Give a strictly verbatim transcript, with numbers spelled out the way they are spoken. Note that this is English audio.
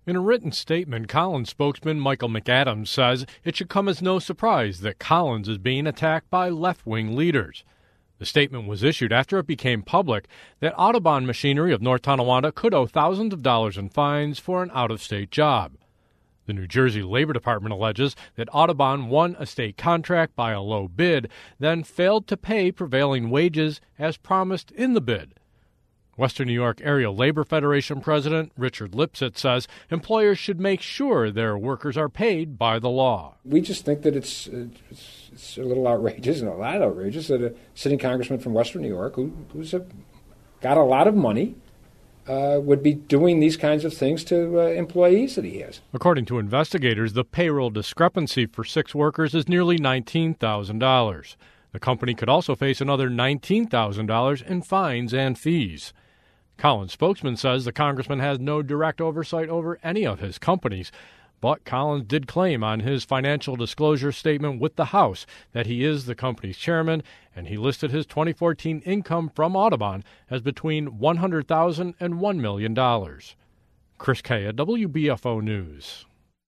In a written statement, Collins spokesman Michael McAdams says it should come as no surprise that Collins is being attacked by left-wing leaders. The statement was issued after it became public that Audubon Machinery of North Tonawanda could owe thousands of dollars in fines for an out-of-state job. The New Jersey Labor Department alleges that Audubon won a state contract by a low bid, then failed to pay prevailing wages as promised in the bid. Western New York Area Labor Federation President Richard Lipset says employers should make sure their workers are paid by the law. We just think that it's, it's, it's a little outrageous and a lot outrageous that a sitting congressman from Western New York, who, who's a, got a lot of money, uh, would be doing these kinds of things to uh, employees that he has. According to investigators, the payroll discrepancy for six workers is nearly nineteen thousand dollars. The company could also face another nineteen thousand dollars in fines and fees. Collins' spokesman says the congressman has no direct oversight over any of his companies, but Collins did claim on his financial disclosure statement with the House that he is the company's chairman, and he listed his twenty fourteen income from Audubon as between one hundred thousand dollars and one million dollars. Chris Kaya, W B F O News.